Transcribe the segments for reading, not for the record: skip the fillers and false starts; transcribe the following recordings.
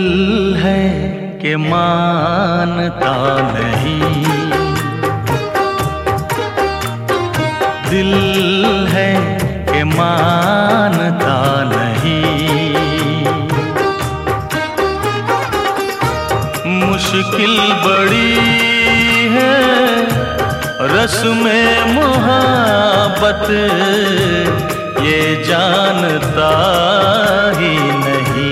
है कि मानता नहीं, दिल है कि मानता नहीं। मुश्किल बड़ी है रस्म मोहब्बत, ये जानता ही नहीं।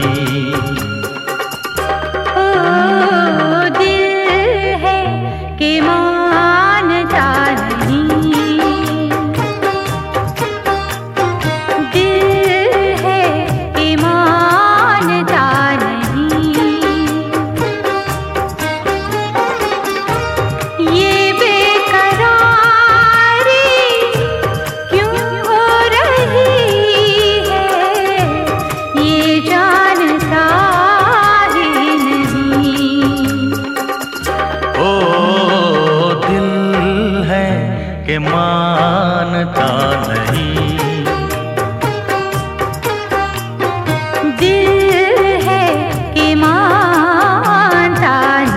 के मानता नहीं, दिल है कि मानता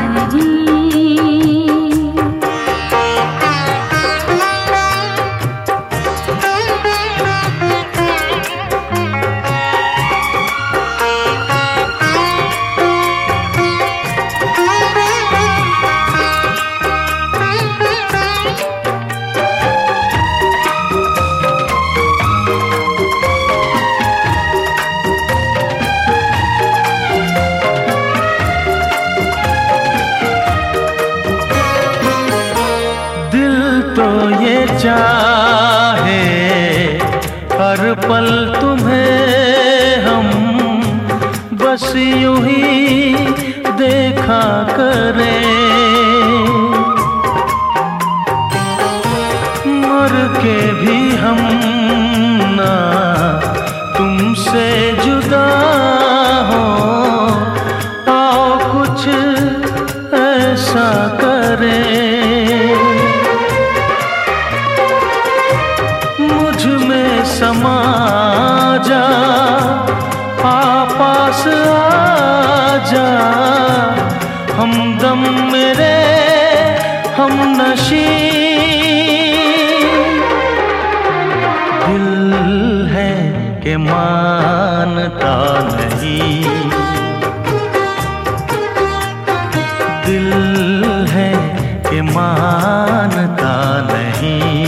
तो ये चाहे हर पल तुम्हें हम बस यूं ही देखा करें, मर के भी हम ना तुमसे जुदा हो, आओ कुछ ऐसा करें। समा जा पास आजा, हमदम मेरे हम नशी। दिल है कि मानता नहीं, दिल है कि मानता नहीं।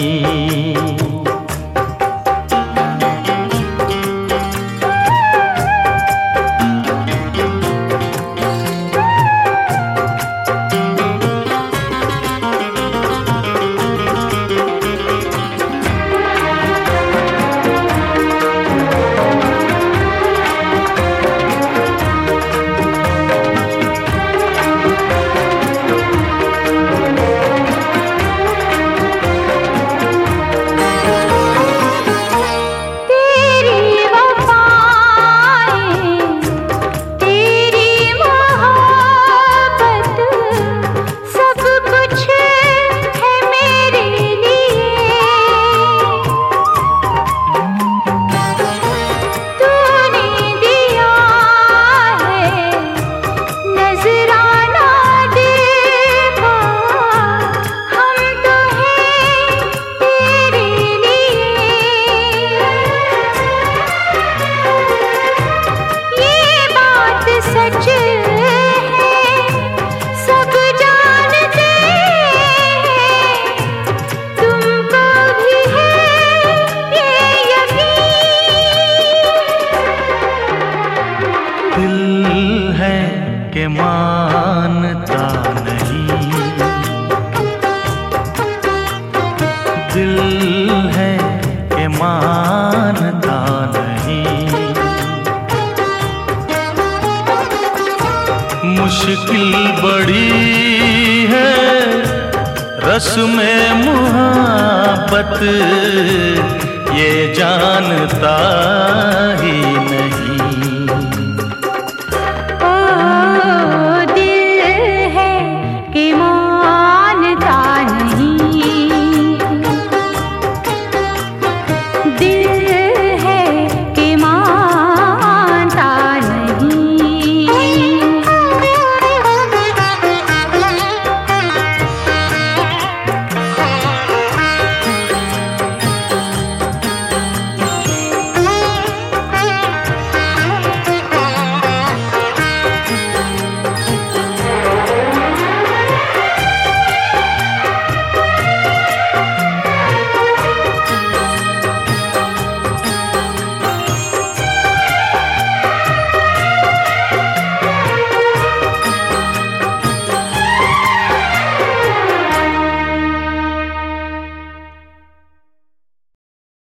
दिल है कि मानता नहीं, दिल है कि मानता नहीं। मुश्किल बड़ी है रस्म मोहब्बत, ये जानता ही नहीं।